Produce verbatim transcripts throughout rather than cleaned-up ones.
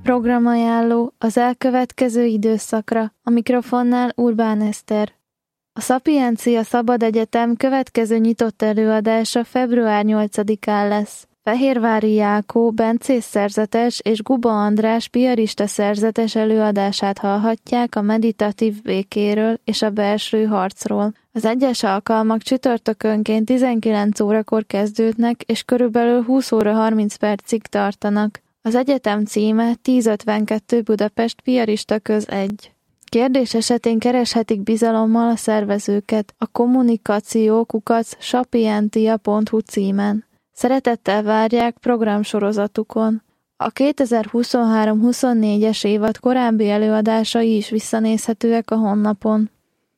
Programajánló az elkövetkező időszakra, a mikrofonnál Urbán Eszter. A Szapiencia Szabad Egyetem következő nyitott előadása február nyolcadikán lesz. Fehérvári Jákó bencés szerzetes és Guba András piarista szerzetes előadását hallhatják a meditatív békéről és a belső harcról. Az egyes alkalmak csütörtökönként tizenkilenc órakor kezdődnek, és körülbelül húsz óra harminc percig tartanak. Az egyetem címe tízötvenkettő Budapest Piarista Köz egy. Kérdés esetén kereshetik bizalommal a szervezőket a kommunikáció kukac sapientia pont hu címen. Szeretettel várják programsorozatukon. A kétezer-huszonhárom huszonnégyes évad korábbi előadásai is visszanézhetőek a honlapon.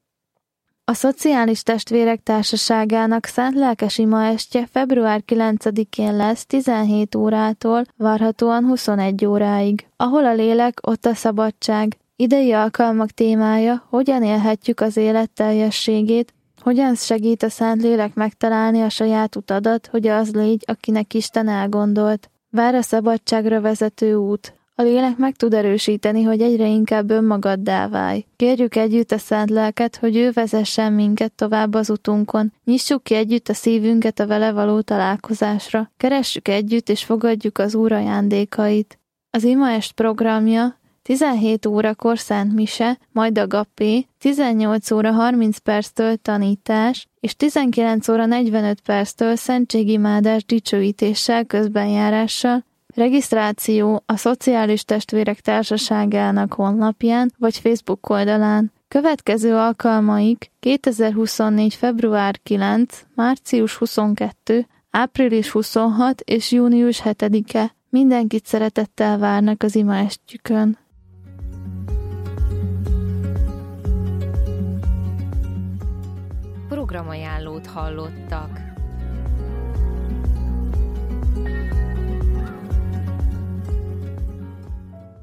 A Szociális Testvérek Társaságának Szent Lelkes imaestje február kilencedikén lesz tizenhét órától, várhatóan huszonegy óráig. Ahol a lélek, ott a szabadság. Idei alkalmak témája, hogyan élhetjük az élet teljességét, hogyan segít a Szentlélek megtalálni a saját utadat, hogy az légy, akinek Isten elgondolt. Vár a szabadságra vezető út. A lélek meg tud erősíteni, hogy egyre inkább önmagaddá válj. Kérjük együtt a Szent Lelket, hogy ő vezessen minket tovább az utunkon. Nyissuk ki együtt a szívünket a vele való találkozásra. Keressük együtt és fogadjuk az Úr ajándékait. Az imaest programja tizenhét órakor Szent Mise, majd agapé, tizennyolc óra harminc perctől tanítás, és tizenkilenc óra negyvenöt perctől szentségimádás dicsőítéssel, közbenjárással. Regisztráció a Szociális Testvérek Társaságának honlapján vagy Facebook oldalán. Következő alkalmaik kétezer-huszonnégy február kilenc, március huszonkettő, április huszonhat és június hetedike. Mindenkit szeretettel várnak az imaestjükön. Programajánlót hallottak.